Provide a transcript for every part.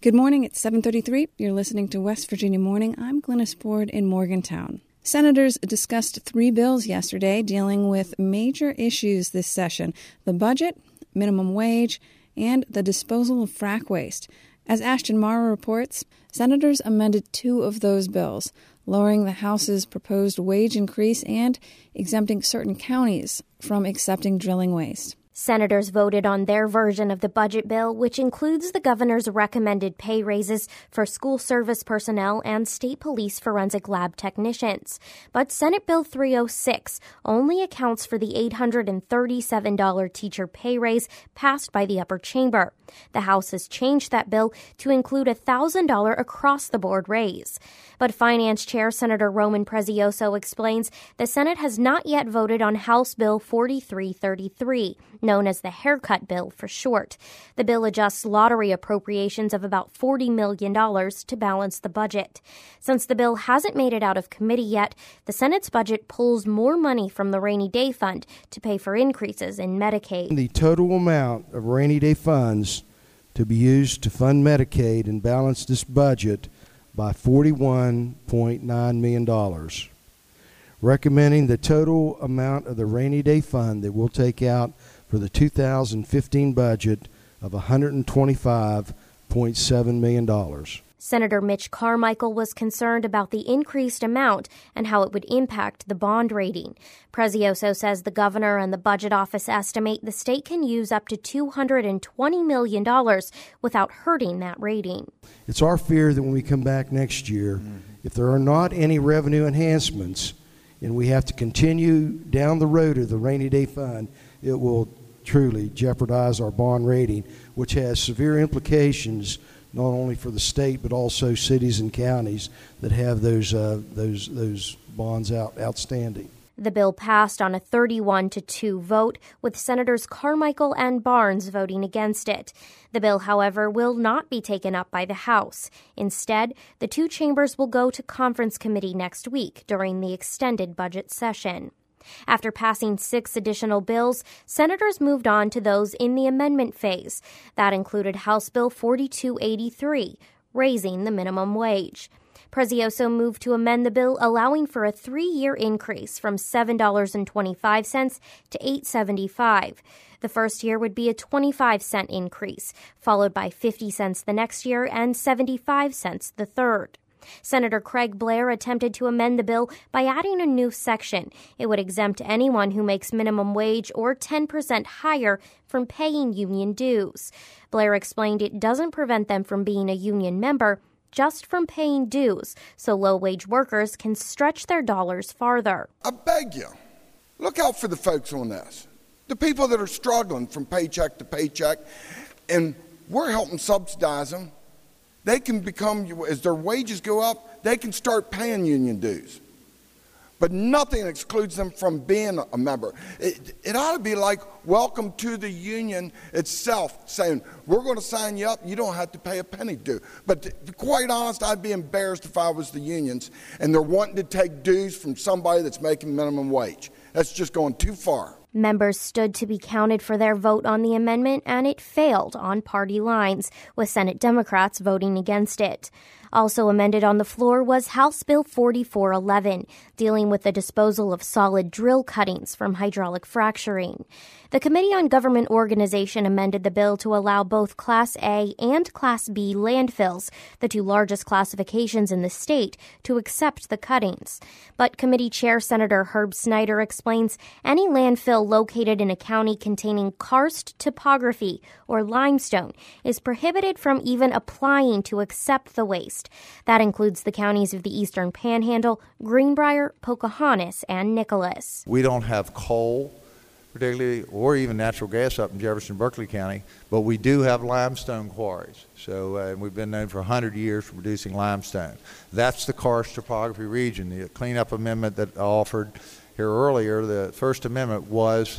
Good morning, it's 7:33. You're listening to West Virginia Morning. I'm Glennis Ford in Morgantown. Senators discussed 3 bills yesterday dealing with major issues this session: the budget, minimum wage, and the disposal of frack waste. As Ashton Mara reports, senators amended 2 of those bills, lowering the House's proposed wage increase and exempting certain counties from accepting drilling waste. Senators voted on their version of the budget bill, which includes the governor's recommended pay raises for school service personnel and state police forensic lab technicians. But Senate Bill 306 only accounts for the $837 teacher pay raise passed by the upper chamber. The House has changed that bill to include a $1,000 across-the-board raise. But Finance Chair Senator Roman Prezioso explains the Senate has not yet voted on House Bill 4333, known as the haircut bill for short. The bill adjusts lottery appropriations of about $40 million to balance the budget. Since the bill hasn't made it out of committee yet, the Senate's budget pulls more money from the Rainy Day Fund to pay for increases in Medicaid. The total amount of rainy day funds to be used to fund Medicaid and balance this budget by $41.9 million. Recommending the total amount of the rainy day fund that we'll take out for the 2015 budget of $125.7 million. Senator Mitch Carmichael was concerned about the increased amount and how it would impact the bond rating. Prezioso says the governor and the budget office estimate the state can use up to $220 million without hurting that rating. It's our fear that when we come back next year, if there are not any revenue enhancements and we have to continue down the road of the rainy day fund, it will truly jeopardize our bond rating, which has severe implications not only for the state but also cities and counties that have those bonds outstanding. The bill passed on a 31-2 vote, with Senators Carmichael and Barnes voting against it. The bill, however, will not be taken up by the House. Instead, the 2 chambers will go to conference committee next week during the extended budget session. After passing 6 additional bills, senators moved on to those in the amendment phase. That included House Bill 4283, raising the minimum wage. Prezioso moved to amend the bill, allowing for a 3-year increase from $7.25 to $8.75. The first year would be a 25-cent increase, followed by 50 cents the next year and 75 cents the third. Senator Craig Blair attempted to amend the bill by adding a new section. It would exempt anyone who makes minimum wage or 10% higher from paying union dues. Blair explained it doesn't prevent them from being a union member, just from paying dues, so low-wage workers can stretch their dollars farther. I beg you, look out for the folks on this, the people that are struggling from paycheck to paycheck, and we're helping subsidize them. They can become, as their wages go up, they can start paying union dues. But nothing excludes them from being a member. It ought to be like welcome to the union itself, saying, we're going to sign you up, you don't have to pay a penny due. But to be quite honest, I'd be embarrassed if I was the unions and they're wanting to take dues from somebody that's making minimum wage. That's just going too far. Members stood to be counted for their vote on the amendment, and it failed on party lines, with Senate Democrats voting against it. Also amended on the floor was House Bill 4411, dealing with the disposal of solid drill cuttings from hydraulic fracturing. The Committee on Government Organization amended the bill to allow both Class A and Class B landfills, the 2 largest classifications in the state, to accept the cuttings. But Committee Chair Senator Herb Snyder explains any landfill located in a county containing karst topography or limestone is prohibited from even applying to accept the waste. That includes the counties of the Eastern Panhandle, Greenbrier, Pocahontas, and Nicholas. We don't have coal, particularly, or even natural gas up in Jefferson, Berkeley County, but we do have limestone quarries. So we've been known for 100 years for producing limestone. That's the karst topography region. The cleanup amendment that I offered here earlier, the First Amendment, was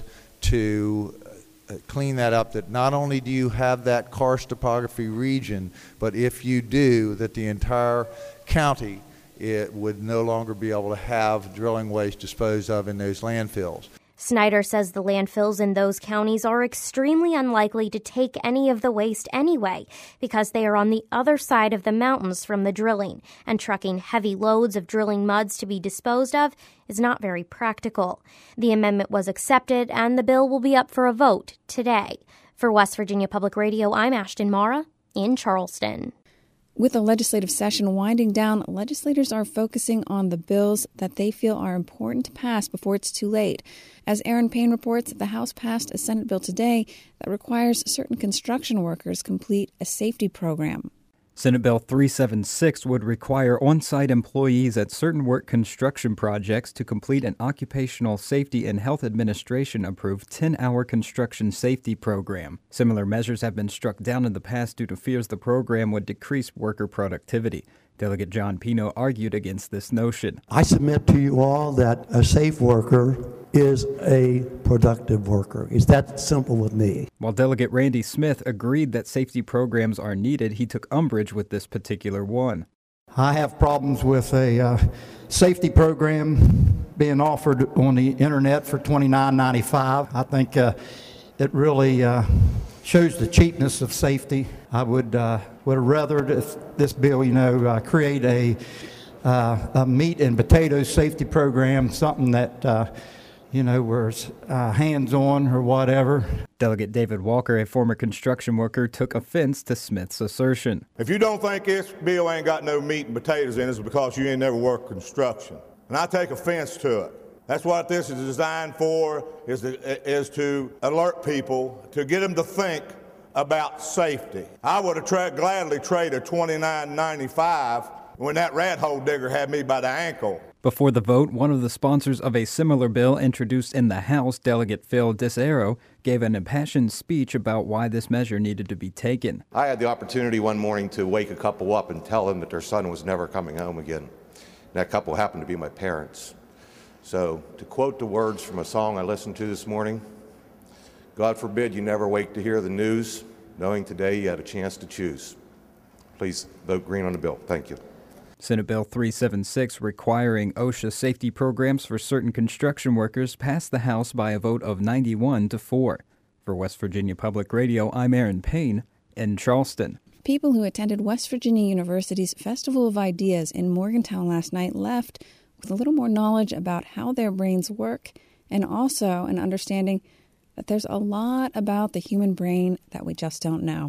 to clean that up, that not only do you have that karst topography region, but if you do, that the entire county, it would no longer be able to have drilling waste disposed of in those landfills. Snyder says the landfills in those counties are extremely unlikely to take any of the waste anyway, because they are on the other side of the mountains from the drilling, and trucking heavy loads of drilling muds to be disposed of is not very practical. The amendment was accepted, and the bill will be up for a vote today. For West Virginia Public Radio, I'm Ashton Mara in Charleston. With the legislative session winding down, legislators are focusing on the bills that they feel are important to pass before it's too late. As Aaron Payne reports, the House passed a Senate bill today that requires certain construction workers complete a safety program. Senate Bill 376 would require on-site employees at certain work construction projects to complete an Occupational Safety and Health Administration-approved 10-hour construction safety program. Similar measures have been struck down in the past due to fears the program would decrease worker productivity. Delegate John Pino argued against this notion. I submit to you all that a safe worker is a productive worker. It's that simple with me. While Delegate Randy Smith agreed that safety programs are needed, he took umbrage with this particular one. I have problems with a safety program being offered on the internet for $29.95. I think it really shows the cheapness of safety. I would have rather this bill, create a meat and potatoes safety program, something that where it's hands-on or whatever. Delegate David Walker, a former construction worker, took offense to Smith's assertion. If you don't think this bill ain't got no meat and potatoes in it, it's because you ain't never worked construction. And I take offense to it. That's what this is designed for, is to alert people, to get them to think about safety. I would have gladly traded $29.95 when that rat hole digger had me by the ankle. Before the vote, one of the sponsors of a similar bill introduced in the House, Delegate Phil Disero, gave an impassioned speech about why this measure needed to be taken. I had the opportunity one morning to wake a couple up and tell them that their son was never coming home again. That couple happened to be my parents. So, to quote the words from a song I listened to this morning, God forbid you never wake to hear the news, knowing today you had a chance to choose. Please vote green on the bill. Thank you. Senate Bill 376, requiring OSHA safety programs for certain construction workers, passed the House by a vote of 91-4. For West Virginia Public Radio, I'm Aaron Payne in Charleston. People who attended West Virginia University's Festival of Ideas in Morgantown last night left with a little more knowledge about how their brains work, and also an understanding that there's a lot about the human brain that we just don't know.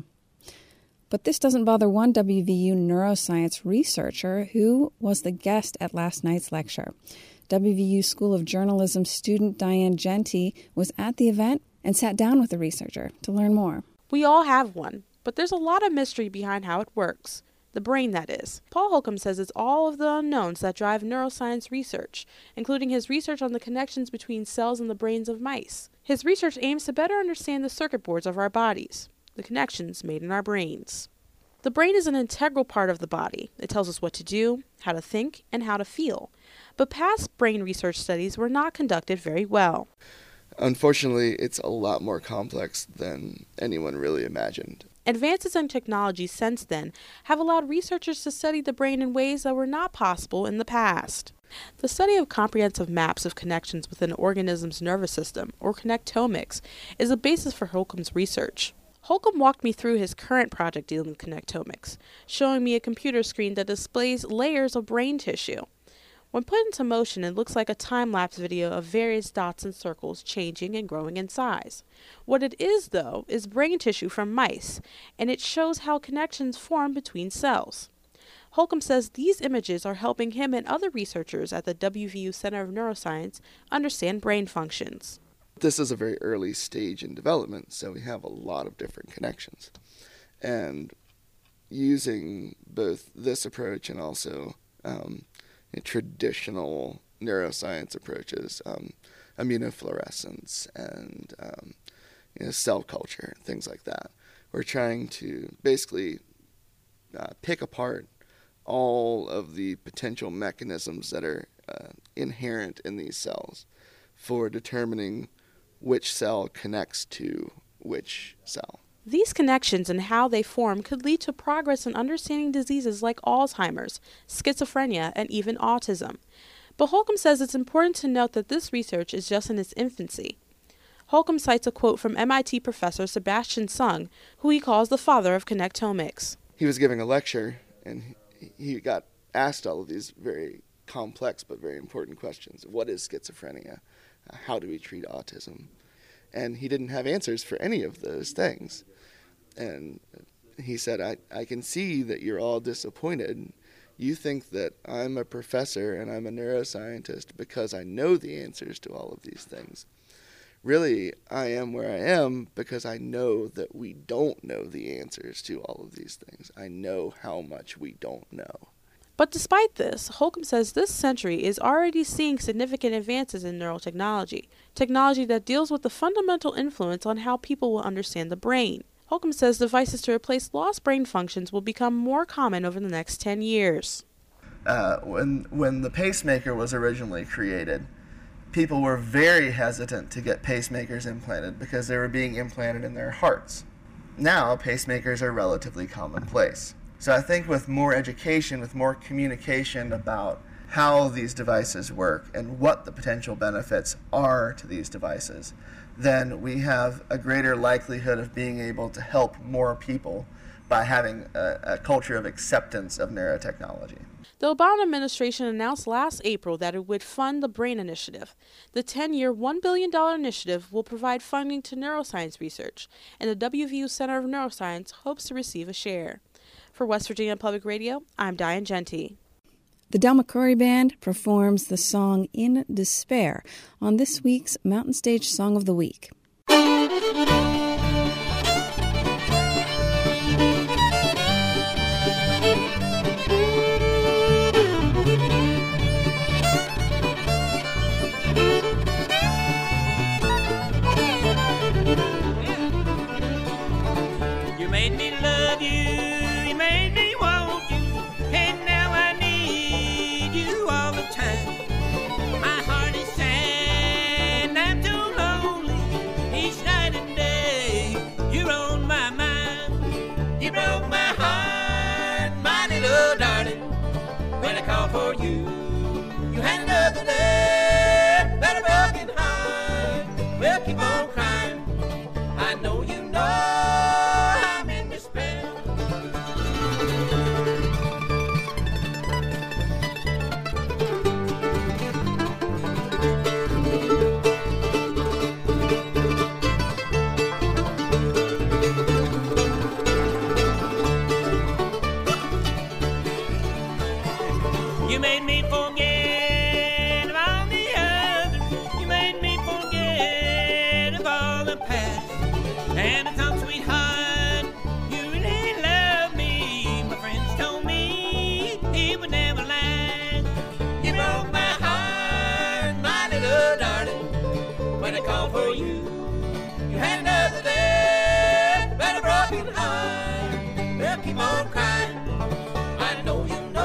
But this doesn't bother one WVU neuroscience researcher who was the guest at last night's lecture. WVU School of Journalism student Diane Genty was at the event and sat down with the researcher to learn more. We all have one, but there's a lot of mystery behind how it works. The brain, that is. Paul Holcomb says it's all of the unknowns that drive neuroscience research, including his research on the connections between cells in the brains of mice. His research aims to better understand the circuit boards of our bodies, the connections made in our brains. The brain is an integral part of the body. It tells us what to do, how to think, and how to feel. But past brain research studies were not conducted very well. Unfortunately, it's a lot more complex than anyone really imagined. Advances in technology since then have allowed researchers to study the brain in ways that were not possible in the past. The study of comprehensive maps of connections within an organism's nervous system, or connectomics, is a basis for Holcomb's research. Holcomb walked me through his current project dealing with connectomics, showing me a computer screen that displays layers of brain tissue. When put into motion, it looks like a time-lapse video of various dots and circles changing and growing in size. What it is, though, is brain tissue from mice, and it shows how connections form between cells. Holcomb says these images are helping him and other researchers at the WVU Center of Neuroscience understand brain functions. This is a very early stage in development, so we have a lot of different connections. And using both this approach and also traditional neuroscience approaches, immunofluorescence and cell culture, things like that. We're trying to basically pick apart all of the potential mechanisms that are inherent in these cells for determining which cell connects to which cell. These connections and how they form could lead to progress in understanding diseases like Alzheimer's, schizophrenia, and even autism. But Holcomb says it's important to note that this research is just in its infancy. Holcomb cites a quote from MIT professor Sebastian Sung, who he calls the father of connectomics. He was giving a lecture, and he got asked all of these very complex but very important questions. What is schizophrenia? How do we treat autism? And he didn't have answers for any of those things. And he said, I can see that you're all disappointed. You think that I'm a professor and I'm a neuroscientist because I know the answers to all of these things. Really, I am where I am because I know that we don't know the answers to all of these things. I know how much we don't know. But despite this, Holcomb says this century is already seeing significant advances in neurotechnology, technology that deals with the fundamental influence on how people will understand the brain. Holcomb says devices to replace lost brain functions will become more common over the next 10 years. When the pacemaker was originally created, people were very hesitant to get pacemakers implanted because they were being implanted in their hearts. Now, pacemakers are relatively commonplace. So I think with more education, with more communication about how these devices work and what the potential benefits are to these devices, then we have a greater likelihood of being able to help more people by having a culture of acceptance of neurotechnology. The Obama administration announced last April that it would fund the BRAIN Initiative. The 10-year, $1 billion initiative will provide funding to neuroscience research, and the WVU Center of Neuroscience hopes to receive a share. For West Virginia Public Radio, I'm Diane Genty. The Del McCoury Band performs the song In Despair on this week's Mountain Stage Song of the Week. You made me love you, you made me want you, and now I need you all the time. My heart is sad, I'm too lonely, each night and day, you're on my mind. You broke my heart, my little darling, when I called for you. You had another love, but a broken heart, will keep on crying. I know you know. You made me forget of all the others. You made me forget of all the past. And I thought, sweetheart, you really love me. My friends told me it would never last. You broke my heart, my little darling, when I called for you. You had another there, but a broken heart will keep on crying. I know you know.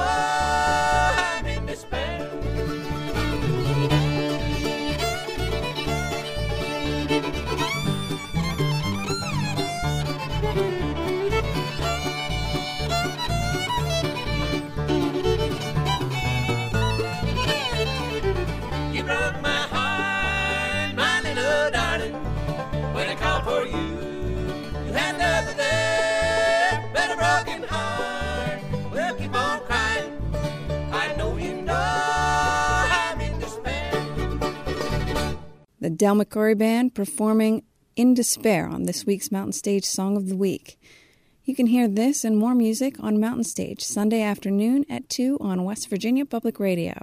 You broke my heart, my little darling, when I called for you. You had another there, but a broken heart will keep on crying. I know you know I'm in despair. The Del McCoury Band performing In Despair on this week's Mountain Stage Song of the Week. You can hear this and more music on Mountain Stage Sunday afternoon at 2 on West Virginia Public Radio.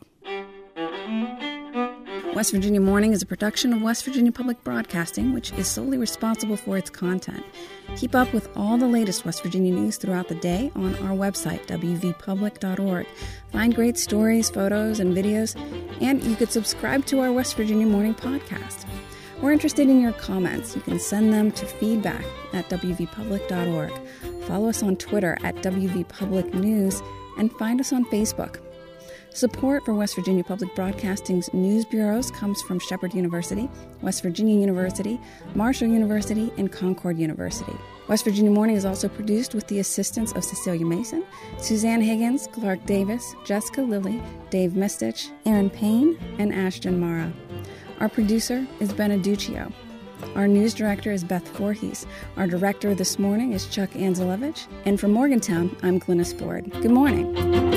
West Virginia Morning is a production of West Virginia Public Broadcasting, which is solely responsible for its content. Keep up with all the latest West Virginia news throughout the day on our website, wvpublic.org. Find great stories, photos, and videos, and you could subscribe to our West Virginia Morning podcast. We're interested in your comments. You can send them to feedback@wvpublic.org. Follow us on Twitter @WVPublicNews and find us on Facebook. Support for West Virginia Public Broadcasting's news bureaus comes from Shepherd University, West Virginia University, Marshall University, and Concord University. West Virginia Morning is also produced with the assistance of Cecilia Mason, Suzanne Higgins, Clark Davis, Jessica Lilly, Dave Mistich, Aaron Payne, and Ashton Mara. Our producer is Beneduccio. Our news director is Beth Voorhees. Our director this morning is Chuck Anzelevich. And from Morgantown, I'm Glynis Ford. Good morning.